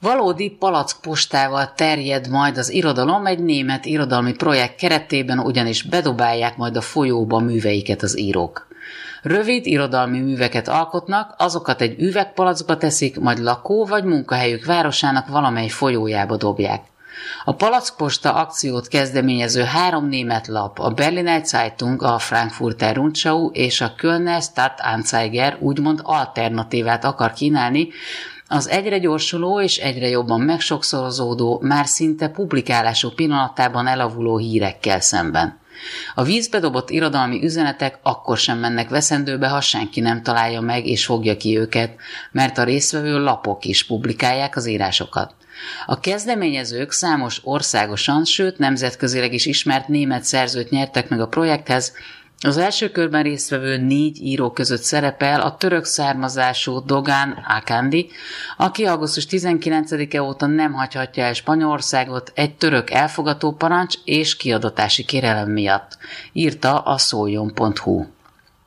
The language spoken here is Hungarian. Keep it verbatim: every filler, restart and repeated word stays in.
Valódi palackpostával terjed majd az irodalom, egy német irodalmi projekt keretében ugyanis bedobálják majd a folyóba műveiket az írók. Rövid irodalmi műveket alkotnak, azokat egy üvegpalackba teszik, majd lakó vagy munkahelyük városának valamely folyójába dobják. A Palackposta akciót kezdeményező három német lap, a Berliner Zeitung, a Frankfurter Rundschau és a Kölner Stadtanzeiger úgymond alternatívát akar kínálni az egyre gyorsuló és egyre jobban megsokszorozódó, már szinte publikálású pillanatában elavuló hírekkel szemben. A vízbe dobott irodalmi üzenetek akkor sem mennek veszendőbe, ha senki nem találja meg és fogja ki őket, mert a résztvevő lapok is publikálják az írásokat. A kezdeményezők számos országosan, sőt nemzetközileg is ismert német szerzőt nyertek meg a projekthez. Az első körben résztvevő négy író között szerepel a török származású Dogán Akandi, aki augusztus tizenkilencedike óta nem hagyhatja el Spanyolországot egy török elfogató parancs és kiadatási kérelem miatt, írta a szóljon pont hu.